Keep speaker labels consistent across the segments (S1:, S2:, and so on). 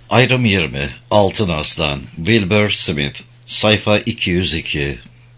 S1: Ayrım 20, Altın Aslan, Wilbur Smith, sayfa 202.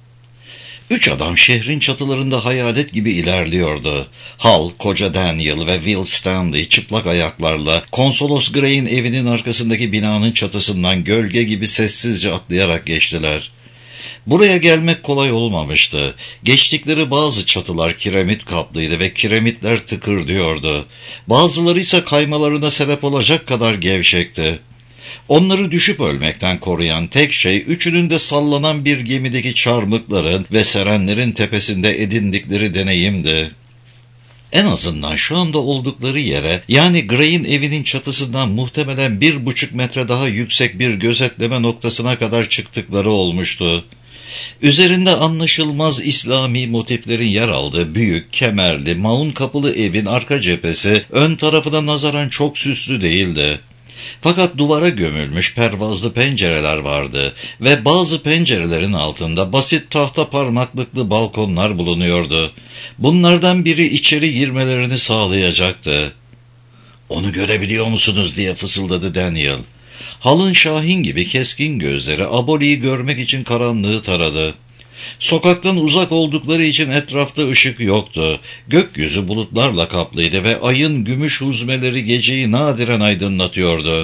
S1: Üç adam şehrin çatılarında hayalet gibi ilerliyordu. Hal, koca Daniel ve Will Stanley çıplak ayaklarla Konsolos Gray'in evinin arkasındaki binanın çatısından gölge gibi sessizce atlayarak geçtiler. Buraya gelmek kolay olmamıştı. Geçtikleri bazı çatılar kiremit kaplıydı ve kiremitler tıkırdıyordu. Bazıları ise kaymalarına sebep olacak kadar gevşekti. Onları düşüp ölmekten koruyan tek şey, üçünün de sallanan bir gemideki çarmıkların ve serenlerin tepesinde edindikleri deneyimdi. En azından şu anda oldukları yere, yani Gray'in evinin çatısından muhtemelen 1,5 metre daha yüksek bir gözetleme noktasına kadar çıktıkları olmuştu. Üzerinde anlaşılmaz İslami motiflerin yer aldığı büyük, kemerli, maun kapılı evin arka cephesi ön tarafına nazaran çok süslü değildi. Fakat duvara gömülmüş pervazlı pencereler vardı ve bazı pencerelerin altında basit tahta parmaklıklı balkonlar bulunuyordu. Bunlardan biri içeri girmelerini sağlayacaktı. "Onu görebiliyor musunuz?" diye fısıldadı Daniel. Hal'ın şahin gibi keskin gözleri Aboli'yi görmek için karanlığı taradı. Sokaktan uzak oldukları için etrafta ışık yoktu. Gökyüzü bulutlarla kaplıydı ve ayın gümüş huzmeleri geceyi nadiren aydınlatıyordu.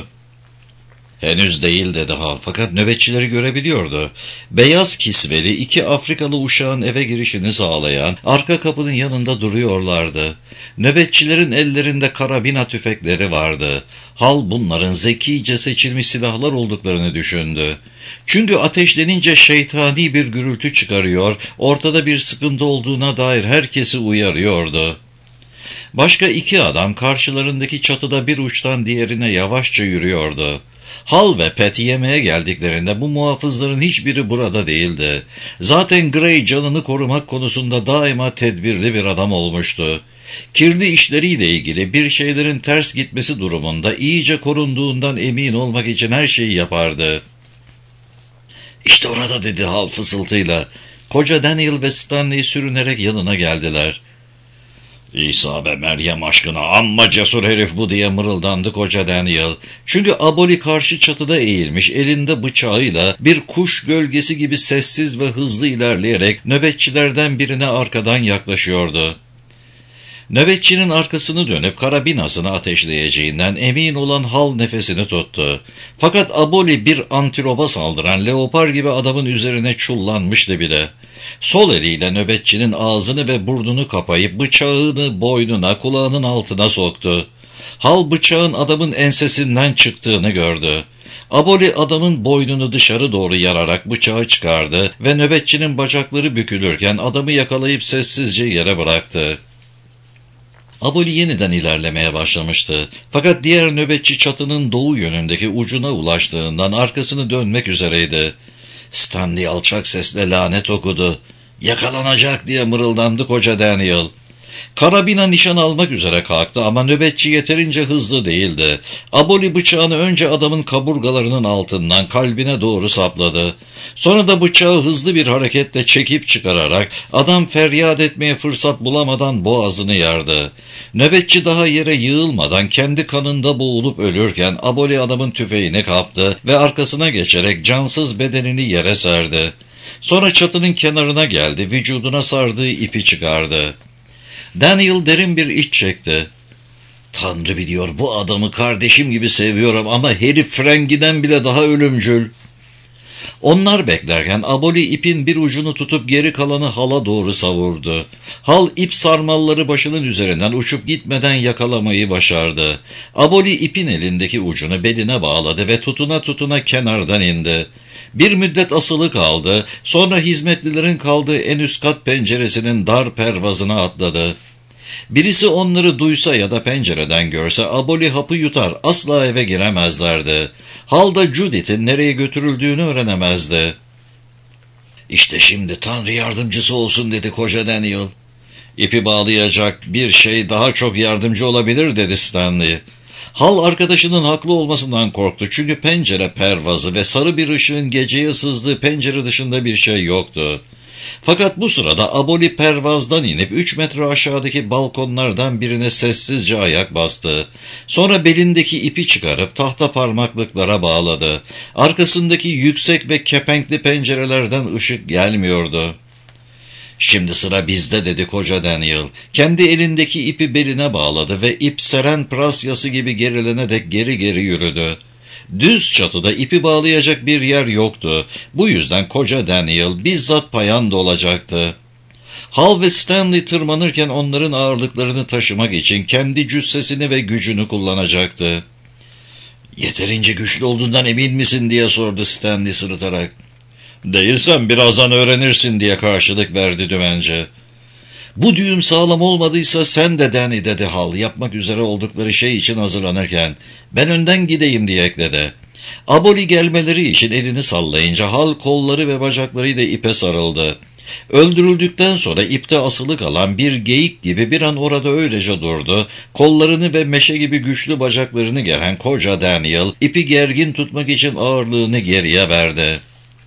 S1: "Henüz değil," dedi Hal, fakat nöbetçileri görebiliyordu. Beyaz kisveli iki Afrikalı uşağın eve girişini sağlayan arka kapının yanında duruyorlardı. Nöbetçilerin ellerinde karabina tüfekleri vardı. Hal bunların zekice seçilmiş silahlar olduklarını düşündü. Çünkü ateşlenince şeytani bir gürültü çıkarıyor, ortada bir sıkıntı olduğuna dair herkesi uyarıyordu. Başka iki adam karşılarındaki çatıda bir uçtan diğerine yavaşça yürüyordu. Hal ve Pat yemeğe geldiklerinde bu muhafızların hiçbiri burada değildi. Zaten Gray canını korumak konusunda daima tedbirli bir adam olmuştu. Kirli işleriyle ilgili bir şeylerin ters gitmesi durumunda iyice korunduğundan emin olmak için her şeyi yapardı. "İşte orada," dedi Hal fısıltıyla. Koca Daniel ve Stanley sürünerek yanına geldiler. "İsa ve Meryem aşkına, amma cesur herif bu," diye mırıldandı koca Daniel. Çünkü Aboli karşı çatıda eğilmiş, elinde bıçağıyla bir kuş gölgesi gibi sessiz ve hızlı ilerleyerek nöbetçilerden birine arkadan yaklaşıyordu. Nöbetçinin arkasını dönüp karabinasını ateşleyeceğinden emin olan Hal nefesini tuttu. Fakat Aboli bir antilopa saldıran leopar gibi adamın üzerine çullanmıştı bile. Sol eliyle nöbetçinin ağzını ve burnunu kapayıp bıçağını boynuna, kulağının altına soktu. Hal bıçağın adamın ensesinden çıktığını gördü. Aboli adamın boynunu dışarı doğru yararak bıçağı çıkardı ve nöbetçinin bacakları bükülürken adamı yakalayıp sessizce yere bıraktı. Aboli yeniden ilerlemeye başlamıştı. Fakat diğer nöbetçi çatının doğu yönündeki ucuna ulaştığından arkasını dönmek üzereydi. Stanley alçak sesle lanet okudu. "Yakalanacak," diye mırıldandı koca Daniel. Karabina nişan almak üzere kalktı ama nöbetçi yeterince hızlı değildi. Aboli bıçağını önce adamın kaburgalarının altından kalbine doğru sapladı. Sonra da bıçağı hızlı bir hareketle çekip çıkararak adam feryat etmeye fırsat bulamadan boğazını yardı. Nöbetçi daha yere yığılmadan kendi kanında boğulup ölürken Aboli adamın tüfeğini kaptı ve arkasına geçerek cansız bedenini yere serdi. Sonra çatının kenarına geldi, vücuduna sardığı ipi çıkardı. Daniel derin bir iç çekti. "Tanrı biliyor, bu adamı kardeşim gibi seviyorum ama herif frengiden bile daha ölümcül." Onlar beklerken Aboli ipin bir ucunu tutup geri kalanı Hal'a doğru savurdu. Hal ip sarmalları başının üzerinden uçup gitmeden yakalamayı başardı. Aboli ipin elindeki ucunu beline bağladı ve tutuna tutuna kenardan indi. Bir müddet asılı kaldı, sonra hizmetlilerin kaldığı en üst kat penceresinin dar pervazına atladı. Birisi onları duysa ya da pencereden görse Aboli hapı yutar, asla eve giremezlerdi. Hal da Judith'in nereye götürüldüğünü öğrenemezdi. "İşte şimdi Tanrı yardımcısı olsun," dedi koca Daniel. "İpi bağlayacak bir şey daha çok yardımcı olabilir," dedi Stanley. Hal arkadaşının haklı olmasından korktu çünkü pencere pervazı ve sarı bir ışığın geceye sızdığı pencere dışında bir şey yoktu. Fakat bu sırada Aboli pervazdan inip 3 metre aşağıdaki balkonlardan birine sessizce ayak bastı. Sonra belindeki ipi çıkarıp tahta parmaklıklara bağladı. Arkasındaki yüksek ve kepenkli pencerelerden ışık gelmiyordu. "Şimdi sıra bizde," dedi koca Daniel. Kendi elindeki ipi beline bağladı ve ip seren prasyası gibi gerilenerek geri geri yürüdü. Düz çatıda ipi bağlayacak bir yer yoktu. Bu yüzden koca Daniel bizzat payanda olacaktı. Hal ve Stanley tırmanırken onların ağırlıklarını taşımak için kendi cüssesini ve gücünü kullanacaktı. "Yeterince güçlü olduğundan emin misin?" diye sordu Stanley sırıtarak. "Değilsen birazdan öğrenirsin," diye karşılık verdi dümenci. "Bu düğüm sağlam olmadıysa sen de Danny," dedi Hal, yapmak üzere oldukları şey için hazırlanırken. "Ben önden gideyim," diye ekledi. Aboli gelmeleri için elini sallayınca Hal kolları ve bacaklarıyla ipe sarıldı. Öldürüldükten sonra ipte asılı kalan bir geyik gibi bir an orada öylece durdu. Kollarını ve meşe gibi güçlü bacaklarını geren koca Daniel ipi gergin tutmak için ağırlığını geriye verdi.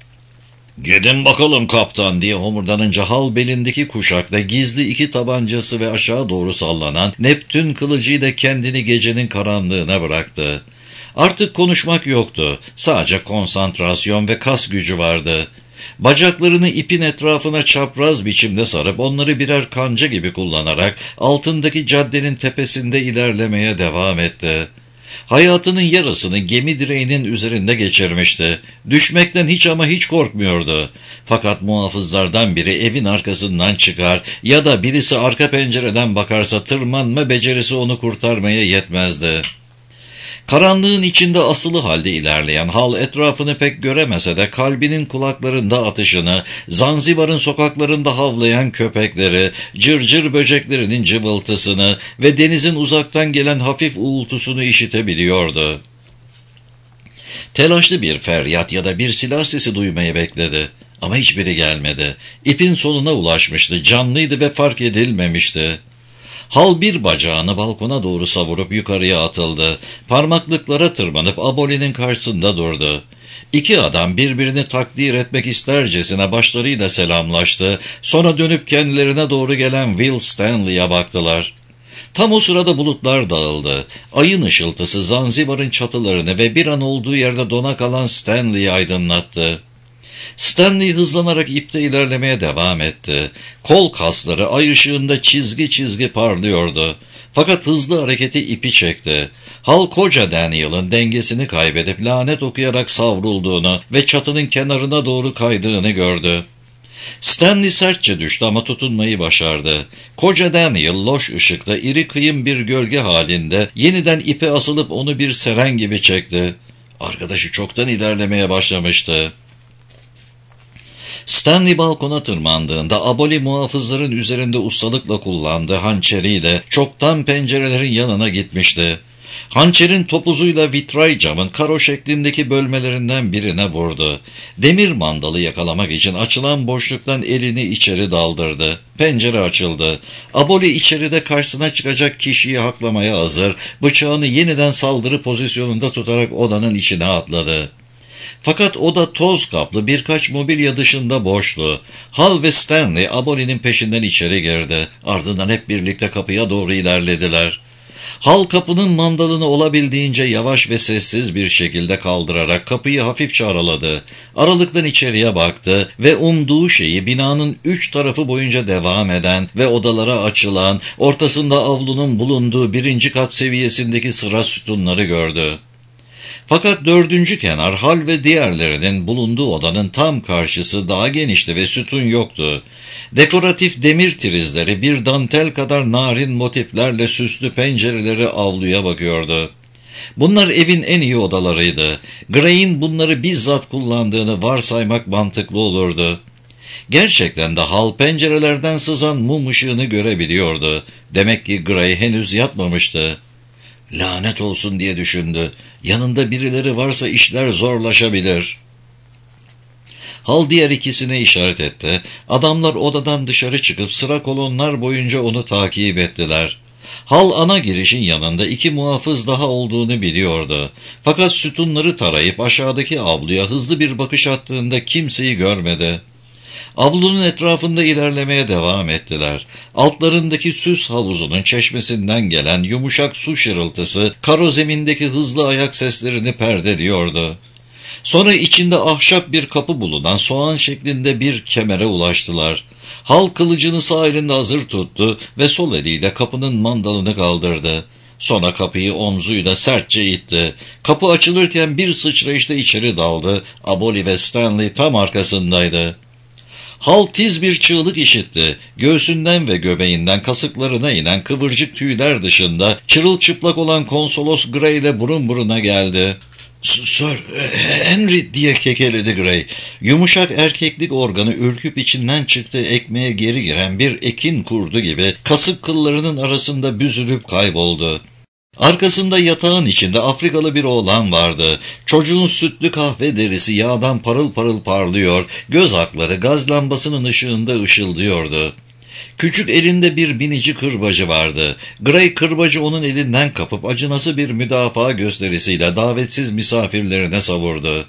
S1: "Gidin bakalım kaptan," diye homurdanınca Hal belindeki kuşakta gizli 2 tabancası ve aşağı doğru sallanan Neptün kılıcıyla kendini gecenin karanlığına bıraktı. Artık konuşmak yoktu. Sadece konsantrasyon ve kas gücü vardı. Bacaklarını ipin etrafına çapraz biçimde sarıp onları birer kanca gibi kullanarak altındaki caddenin tepesinde ilerlemeye devam etti. Hayatının yarısını gemi direğinin üzerinde geçirmişti. Düşmekten hiç ama hiç korkmuyordu. Fakat muhafızlardan biri evin arkasından çıkar ya da birisi arka pencereden bakarsa tırmanma becerisi onu kurtarmaya yetmezdi. Karanlığın içinde asılı halde ilerleyen Hal etrafını pek göremese de kalbinin kulaklarında atışını, Zanzibar'ın sokaklarında havlayan köpekleri, cırcır böceklerinin cıvıltısını ve denizin uzaktan gelen hafif uğultusunu işitebiliyordu. Telaşlı bir feryat ya da bir silah sesi duymayı bekledi. Ama hiçbiri gelmedi. İpin sonuna ulaşmıştı, canlıydı ve fark edilmemişti. Hal bir bacağını balkona doğru savurup yukarıya atıldı. Parmaklıklara tırmanıp Aboli'nin karşısında durdu. 2 adam birbirini takdir etmek istercesine başlarıyla selamlaştı. Sonra dönüp kendilerine doğru gelen Will Stanley'e baktılar. Tam o sırada bulutlar dağıldı. Ayın ışıltısı Zanzibar'ın çatılarını ve bir an olduğu yerde dona kalan Stanley'i aydınlattı. Stanley hızlanarak ipte ilerlemeye devam etti. Kol kasları ay ışığında çizgi çizgi parlıyordu. Fakat hızlı hareketi ipi çekti. Hal koca Daniel'ın dengesini kaybedip lanet okuyarak savrulduğunu ve çatının kenarına doğru kaydığını gördü. Stanley sertçe düştü ama tutunmayı başardı. Koca Daniel loş ışıkta iri kıyım bir gölge halinde yeniden ipe asılıp onu bir seren gibi çekti. Arkadaşı çoktan ilerlemeye başlamıştı. Stanley balkona tırmandığında Aboli muhafızların üzerinde ustalıkla kullandığı hançeriyle çoktan pencerelerin yanına gitmişti. Hançerin topuzuyla vitray camın karo şeklindeki bölmelerinden birine vurdu. Demir mandalı yakalamak için açılan boşluktan elini içeri daldırdı. Pencere açıldı. Aboli içeride karşısına çıkacak kişiyi haklamaya hazır, bıçağını yeniden saldırı pozisyonunda tutarak odanın içine atladı. Fakat oda toz kaplı birkaç mobilya dışında boştu. Hal ve Stanley Aboli'nin peşinden içeri girdi. Ardından hep birlikte kapıya doğru ilerlediler. Hal kapının mandalını olabildiğince yavaş ve sessiz bir şekilde kaldırarak kapıyı hafifçe araladı. Aralıktan içeriye baktı ve umduğu şeyi binanın 3 tarafı boyunca devam eden ve odalara açılan, ortasında avlunun bulunduğu 1. kat seviyesindeki sıra sütunları gördü. Fakat 4. kenar Hal ve diğerlerinin bulunduğu odanın tam karşısı daha genişti ve sütun yoktu. Dekoratif demir trizleri bir dantel kadar narin motiflerle süslü pencereleri avluya bakıyordu. Bunlar evin en iyi odalarıydı. Gray'in bunları bizzat kullandığını varsaymak mantıklı olurdu. Gerçekten de Hal pencerelerden sızan mum ışığını görebiliyordu. Demek ki Gray henüz yatmamıştı. "Lanet olsun," diye düşündü. "Yanında birileri varsa işler zorlaşabilir." Hal diğer ikisine işaret etti. Adamlar odadan dışarı çıkıp sıra kolonlar boyunca onu takip ettiler. Hal ana girişin yanında 2 muhafız daha olduğunu biliyordu. Fakat sütunları tarayıp aşağıdaki avluya hızlı bir bakış attığında kimseyi görmedi. Avlunun etrafında ilerlemeye devam ettiler. Altlarındaki süs havuzunun çeşmesinden gelen yumuşak su şırıltısı karo zemindeki hızlı ayak seslerini perdeliyordu. Sonra içinde ahşap bir kapı bulunan soğan şeklinde bir kemere ulaştılar. Hal kılıcını sağ elinde hazır tuttu ve sol eliyle kapının mandalını kaldırdı. Sonra kapıyı omzuyla sertçe itti. Kapı açılırken bir sıçrayışta içeri daldı. Aboli ve Stanley tam arkasındaydı. Hal tiz bir çığlık işitti. Göğsünden ve göbeğinden kasıklarına inen kıvırcık tüyler dışında çırılçıplak olan konsolos Gray ile burun buruna geldi. "Sir Henry," diye kekeledi Gray. Yumuşak erkeklik organı ürküp içinden çıktığı ekmeğe geri giren bir ekin kurdu gibi kasık kıllarının arasında büzülüp kayboldu. Arkasında yatağın içinde Afrikalı bir oğlan vardı. Çocuğun sütlü kahve derisi yağdan parıl parıl parlıyor, göz akları gaz lambasının ışığında ışıldıyordu. Küçük elinde bir binici kırbacı vardı. Gray kırbacı onun elinden kapıp acınası bir müdafaa gösterisiyle davetsiz misafirlerine savurdu.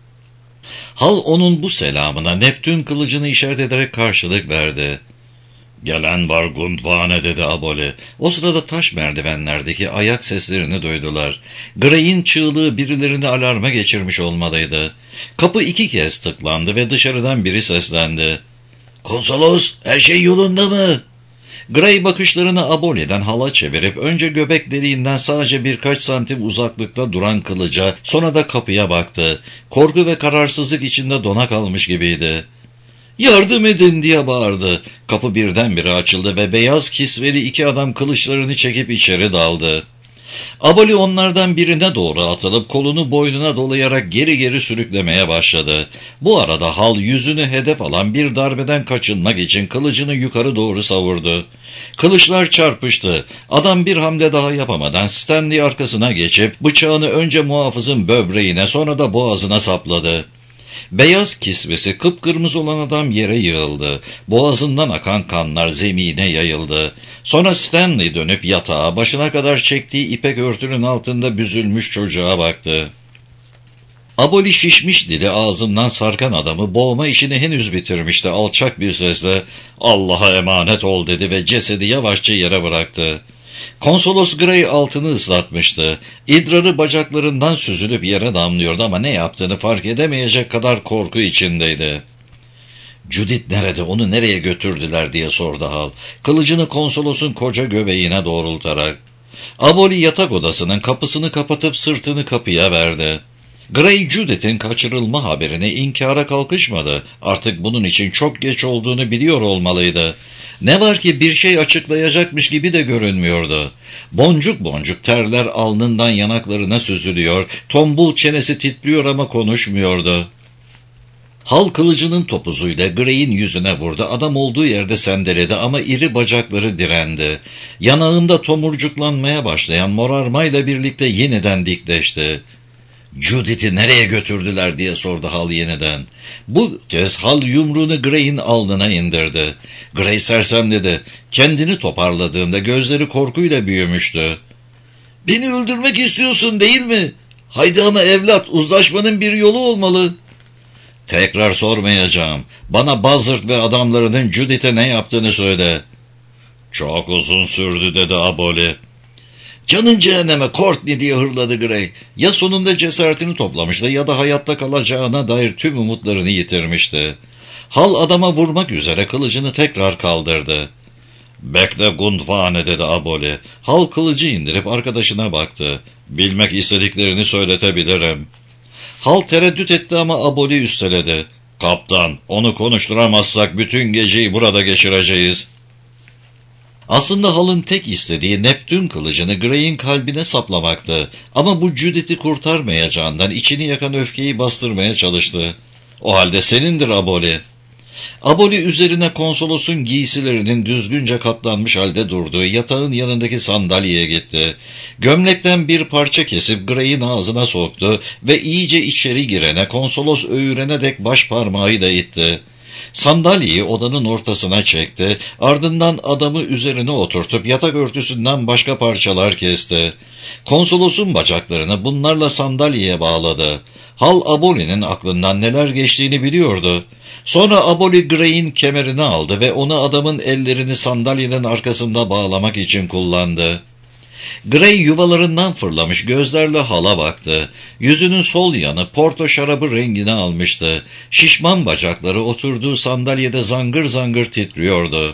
S1: Hal onun bu selamına Neptün kılıcını işaret ederek karşılık verdi. "Gelen var Gundvane," dedi Aboli. O sırada taş merdivenlerdeki ayak seslerini duydular. Gray'in çığlığı birilerini alarma geçirmiş olmalıydı. Kapı 2 kez tıklandı ve dışarıdan biri seslendi. "Konsolos, her şey yolunda mı?" Gray bakışlarını Aboli'den Hal'a çevirip önce göbek deliğinden sadece birkaç santim uzaklıkta duran kılıca, sonra da kapıya baktı. Korku ve kararsızlık içinde dona kalmış gibiydi. "Yardım edin!" diye bağırdı. Kapı birdenbire açıldı ve beyaz kisveli 2 adam kılıçlarını çekip içeri daldı. Aboli onlardan birine doğru atılıp kolunu boynuna dolayarak geri geri sürüklemeye başladı. Bu arada Hal yüzünü hedef alan bir darbeden kaçınmak için kılıcını yukarı doğru savurdu. Kılıçlar çarpıştı. Adam bir hamle daha yapamadan Stanley arkasına geçip bıçağını önce muhafızın böbreğine sonra da boğazına sapladı. Beyaz kisvesi kıpkırmızı olan adam yere yığıldı. Boğazından akan kanlar zemine yayıldı. Sonra Stanley dönüp yatağa, başına kadar çektiği ipek örtünün altında büzülmüş çocuğa baktı. Aboli şişmiş dili ağzından sarkan adamı boğma işini henüz bitirmişti. Alçak bir sesle "Allah'a emanet ol," dedi ve cesedi yavaşça yere bıraktı. Konsolos Gray altını ıslatmıştı. İdrarı bacaklarından süzülüp yere damlıyordu ama ne yaptığını fark edemeyecek kadar korku içindeydi. "Judith nerede, onu nereye götürdüler?" diye sordu Hal, kılıcını konsolosun koca göbeğine doğrultarak. Aboli yatak odasının kapısını kapatıp sırtını kapıya verdi. Gray, Judith'in kaçırılma haberini inkara kalkışmadı. Artık bunun için çok geç olduğunu biliyor olmalıydı. Ne var ki bir şey açıklayacakmış gibi de görünmüyordu. Boncuk boncuk terler alnından yanaklarına süzülüyor, tombul çenesi titriyor ama konuşmuyordu. Hal kılıcının topuzuyla Gray'in yüzüne vurdu. Adam olduğu yerde sendeledi ama iri bacakları direndi. Yanağında tomurcuklanmaya başlayan morarmayla birlikte yeniden dikleşti. "Judith'i nereye götürdüler?" diye sordu Hal yeniden. Bu kez Hal yumruğunu Gray'in alnına indirdi. Gray sersemledi. Kendini toparladığında gözleri korkuyla büyümüştü. "Beni öldürmek istiyorsun değil mi? Haydi ama evlat, uzlaşmanın bir yolu olmalı." "Tekrar sormayacağım. Bana Buzzard ve adamlarının Judith'e ne yaptığını söyle." "Çok uzun sürdü," dedi Aboli. "Canın cehenneme Courtney," diye hırladı Gray. Ya sonunda cesaretini toplamıştı ya da hayatta kalacağına dair tüm umutlarını yitirmişti. Hal adama vurmak üzere kılıcını tekrar kaldırdı. "Bekle Gundvane," dedi Aboli. Hal kılıcı indirip arkadaşına baktı. "Bilmek istediklerini söyletebilirim." Hal tereddüt etti ama Aboli üsteledi. "Kaptan, onu konuşturamazsak bütün geceyi burada geçireceğiz." Aslında Hal'ın tek istediği Neptün kılıcını Gray'in kalbine saplamaktı. Ama bu Judith'i kurtarmayacağından içini yakan öfkeyi bastırmaya çalıştı. "O halde senindir Aboli." Aboli üzerine konsolosun giysilerinin düzgünce katlanmış halde durduğu yatağın yanındaki sandalyeye gitti. Gömlekten bir parça kesip Gray'in ağzına soktu ve iyice içeri girene konsolos öğürene dek baş parmağıyla itti. Sandalyeyi odanın ortasına çekti, ardından adamı üzerine oturtup yatak örtüsünden başka parçalar kesti. Konsolosun bacaklarını bunlarla sandalyeye bağladı. Hal Aboli'nin aklından neler geçtiğini biliyordu. Sonra Aboli Gray'in kemerini aldı ve onu adamın ellerini sandalyenin arkasında bağlamak için kullandı. Gray yuvalarından fırlamış gözlerle Hal'a baktı. Yüzünün sol yanı porto şarabı rengini almıştı. Şişman bacakları oturduğu sandalyede zangır zangır titriyordu.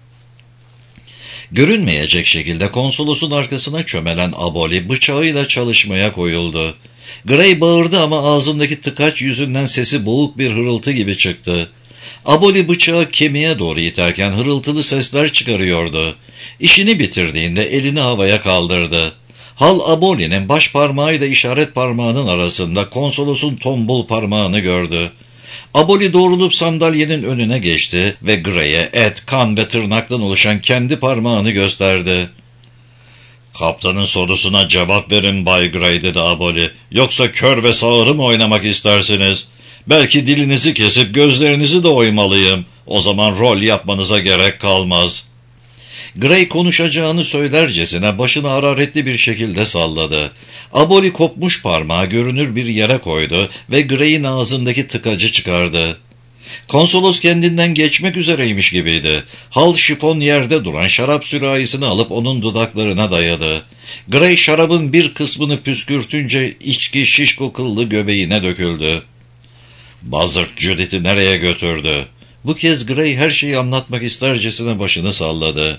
S1: Görünmeyecek şekilde konsolosun arkasına çömelen Aboli bıçağıyla çalışmaya koyuldu. Gray bağırdı ama ağzındaki tıkaç yüzünden sesi boğuk bir hırıltı gibi çıktı. Aboli bıçağı kemiğe doğru iterken hırıltılı sesler çıkarıyordu. İşini bitirdiğinde elini havaya kaldırdı. Hal Aboli'nin baş parmağıyla işaret parmağının arasında konsolosun tombul parmağını gördü. Aboli doğrulup sandalyenin önüne geçti ve Gray'e et, kan ve tırnaktan oluşan kendi parmağını gösterdi. "Kaptanın sorusuna cevap verin Bay Gray," dedi Aboli. "Yoksa kör ve sağırı mı oynamak istersiniz? Belki dilinizi kesip gözlerinizi de oymalıyım. O zaman rol yapmanıza gerek kalmaz." Gray konuşacağını söylercesine başını hararetli bir şekilde salladı. Aboli kopmuş parmağı görünür bir yere koydu ve Gray'in ağzındaki tıkacı çıkardı. Konsolos kendinden geçmek üzereymiş gibiydi. Hal şifon yerde duran şarap sürahisini alıp onun dudaklarına dayadı. Gray şarabın bir kısmını püskürtünce içki şişko kıllı göbeğine döküldü. Buzzard Judith'i nereye götürdü? Bu kez Gray her şeyi anlatmak istercesine başını salladı.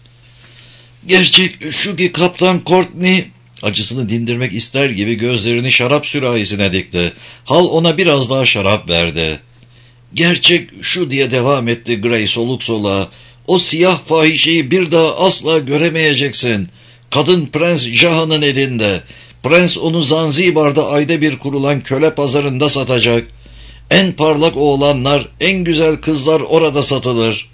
S1: "Gerçek şu ki Kaptan Courtney," acısını dindirmek ister gibi gözlerini şarap sürahisine dikti. Hal ona biraz daha şarap verdi. "Gerçek şu," diye devam etti Gray soluk soluğa. "O siyah fahişeyi bir daha asla göremeyeceksin. Kadın Prens Jaha'nın elinde. Prens onu Zanzibar'da ayda bir kurulan köle pazarında satacak. En parlak oğlanlar, en güzel kızlar orada satılır."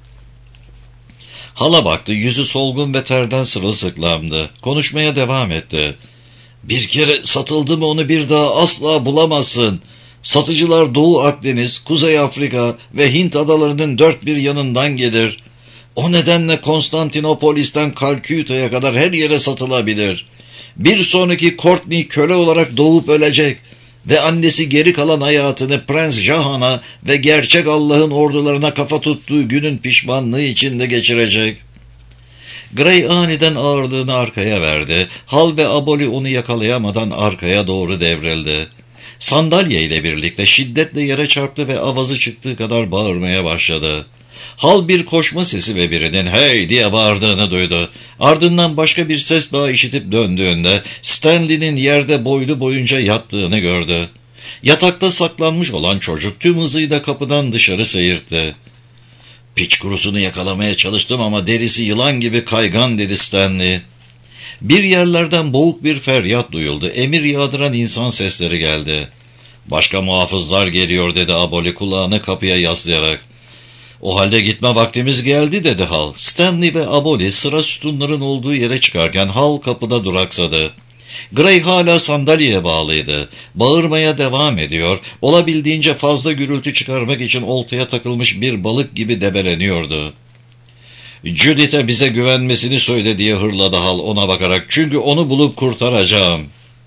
S1: Hala baktı, yüzü solgun ve terden sırılsıklamdı. Konuşmaya devam etti. "Bir kere satıldı mı onu bir daha asla bulamazsın. Satıcılar Doğu Akdeniz, Kuzey Afrika ve Hint adalarının dört bir yanından gelir. O nedenle Konstantinopolis'ten Kalküta'ya kadar her yere satılabilir. Bir sonraki Courtney köle olarak doğup ölecek ve annesi geri kalan hayatını Prens Jahan'a ve gerçek Allah'ın ordularına kafa tuttuğu günün pişmanlığı içinde geçirecek." Gray aniden ağırlığını arkaya verdi. Hal ve Aboli onu yakalayamadan arkaya doğru devrildi. Sandalye ile birlikte şiddetle yere çarptı ve avazı çıktığı kadar bağırmaya başladı. Hal bir koşma sesi ve birinin "hey" diye bağırdığını duydu. Ardından başka bir ses daha işitip döndüğünde Stanley'nin yerde boylu boyunca yattığını gördü. Yatakta saklanmış olan çocuk tüm hızıyla kapıdan dışarı seyirtti. "Piç kurusunu yakalamaya çalıştım ama derisi yılan gibi kaygan," dedi Stanley. Bir yerlerden boğuk bir feryat duyuldu. Emir yağdıran insan sesleri geldi. "Başka muhafızlar geliyor," dedi Aboli kulağını kapıya yaslayarak. "O halde gitme vaktimiz geldi," dedi Hal. Stanley ve Aboli sıra sütunların olduğu yere çıkarken Hal kapıda duraksadı. Gray hala sandalyeye bağlıydı. Bağırmaya devam ediyor, olabildiğince fazla gürültü çıkarmak için oltaya takılmış bir balık gibi debeleniyordu. "Judith'e bize güvenmesini söyle," diye hırladı Hal ona bakarak. "Çünkü onu bulup kurtaracağım."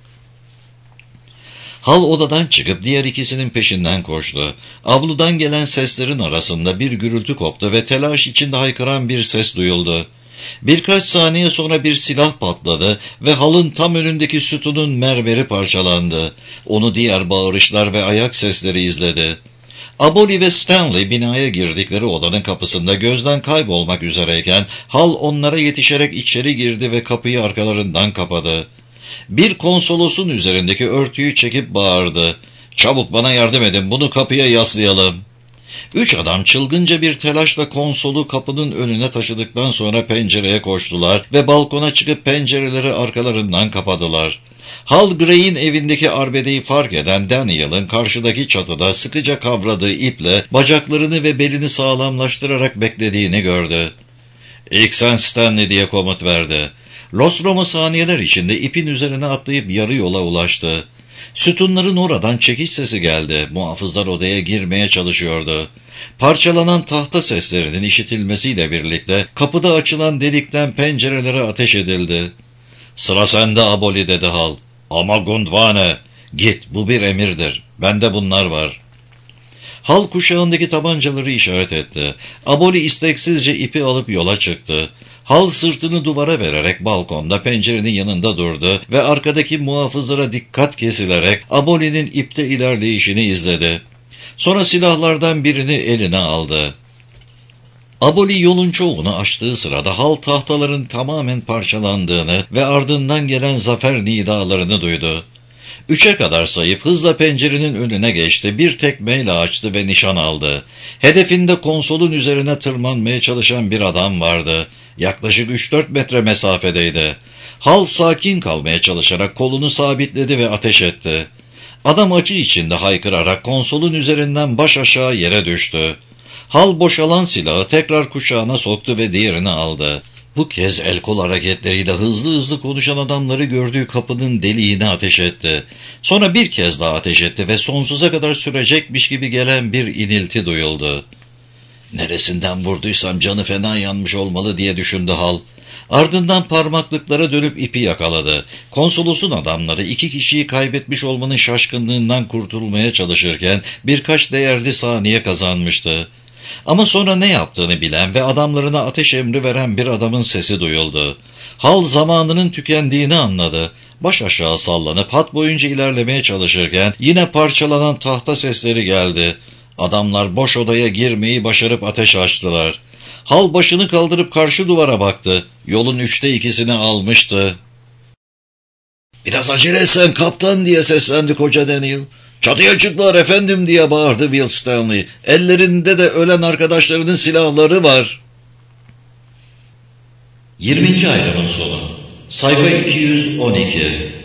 S1: Hal odadan çıkıp diğer ikisinin peşinden koştu. Avludan gelen seslerin arasında bir gürültü koptu ve telaş içinde haykıran bir ses duyuldu. Birkaç saniye sonra bir silah patladı ve Hal'ın tam önündeki sütunun mermeri parçalandı. Onu diğer bağırışlar ve ayak sesleri izledi. Aboli ve Stanley binaya girdikleri odanın kapısında gözden kaybolmak üzereyken Hal onlara yetişerek içeri girdi ve kapıyı arkalarından kapadı. Bir konsolosun üzerindeki örtüyü çekip bağırdı. "Çabuk bana yardım edin, bunu kapıya yaslayalım." Üç adam çılgınca bir telaşla konsolu kapının önüne taşıdıktan sonra pencereye koştular ve balkona çıkıp pencereleri arkalarından kapadılar. Hal Gray'in evindeki arbedeyi fark eden Daniel'ın karşıdaki çatıda sıkıca kavradığı iple bacaklarını ve belini sağlamlaştırarak beklediğini gördü. "İlk sen Stanley," diye komut verdi. Nostromo saniyeler içinde ipin üzerine atlayıp yarı yola ulaştı. Sütunların oradan çekiç sesi geldi. Muhafızlar odaya girmeye çalışıyordu. Parçalanan tahta seslerinin işitilmesiyle birlikte kapıda açılan delikten pencerelere ateş edildi. "Sıra sende Aboli," dedi Hal. "Ama Gundvane, git, bu bir emirdir. Bende bunlar var." Hal kuşağındaki tabancaları işaret etti. Aboli isteksizce ipi alıp yola çıktı. Hal sırtını duvara vererek balkonda pencerenin yanında durdu ve arkadaki muhafızlara dikkat kesilerek Aboli'nin ipte ilerleyişini izledi. Sonra silahlardan birini eline aldı. Aboli yolun çoğunu açtığı sırada Hal tahtaların tamamen parçalandığını ve ardından gelen zafer nidalarını duydu. 3'e kadar sayıp hızla pencerenin önüne geçti, bir tekmeyle açtı ve nişan aldı. Hedefinde konsolun üzerine tırmanmaya çalışan bir adam vardı. Yaklaşık 3-4 metre mesafedeydi. Hal sakin kalmaya çalışarak kolunu sabitledi ve ateş etti. Adam acı içinde haykırarak konsolun üzerinden baş aşağı yere düştü. Hal boşalan silahı tekrar kuşağına soktu ve diğerini aldı. Bu kez el kol hareketleriyle hızlı hızlı konuşan adamları gördüğü kapının deliğine ateş etti. Sonra bir kez daha ateş etti ve sonsuza kadar sürecekmiş gibi gelen bir inilti duyuldu. "Neresinden vurduysam canı fena yanmış olmalı," diye düşündü Hal. Ardından parmaklıklara dönüp ipi yakaladı. Konsolosun adamları 2 kişiyi kaybetmiş olmanın şaşkınlığından kurtulmaya çalışırken birkaç değerli saniye kazanmıştı. Ama sonra ne yaptığını bilen ve adamlarına ateş emri veren bir adamın sesi duyuldu. Hal zamanının tükendiğini anladı. Baş aşağı sallanıp hat boyunca ilerlemeye çalışırken yine parçalanan tahta sesleri geldi. Adamlar boş odaya girmeyi başarıp ateş açtılar. Hal başını kaldırıp karşı duvara baktı. Yolun 3'te 2'sini almıştı. "Biraz acele etsen kaptan," diye seslendi koca Daniel. "Çatıya çıktılar efendim," diye bağırdı Will Stanley. "Ellerinde de ölen arkadaşlarının silahları var." 20. ayrımın sonu. Sayfa 212.